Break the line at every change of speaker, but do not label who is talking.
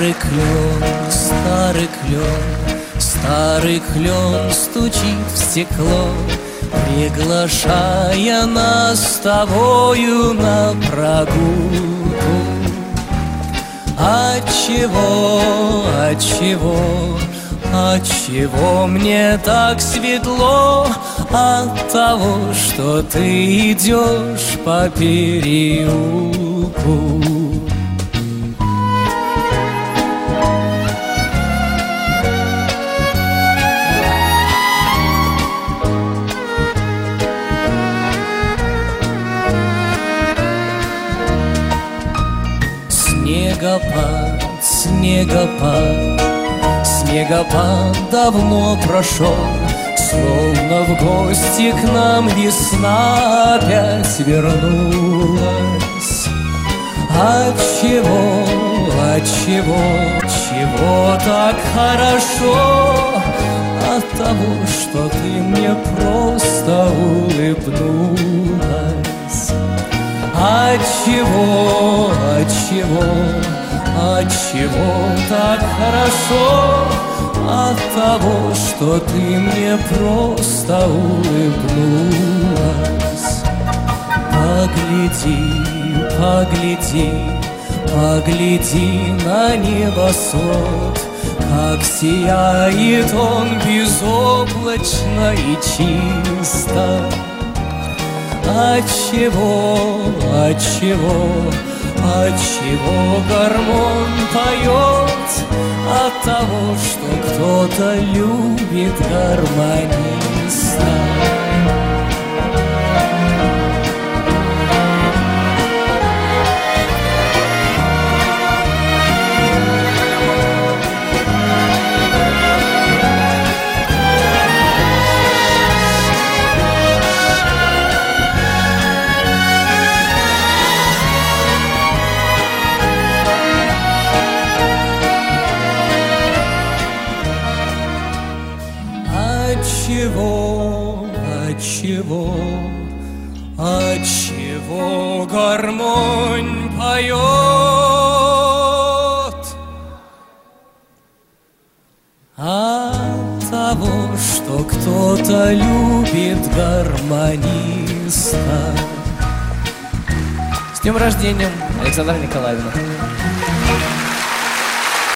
старый клен стучит в стекло, приглашая нас с тобою на прогулку. Отчего мне так светло? От того, что ты идешь по переулку. Снегопад давно прошел, словно в гости к нам весна опять вернулась. Отчего так хорошо? От того, что ты мне просто улыбнулась. Отчего так хорошо? От того, что ты мне просто улыбнулась. Погляди на небосвод, как сияет он безоблачно и чисто. Отчего гармонь поет? От того, что кто-то любит гармониста. Отчего гармонь поет? От того, что кто-то любит гармониста. С днем рождения, Александра Николаевна!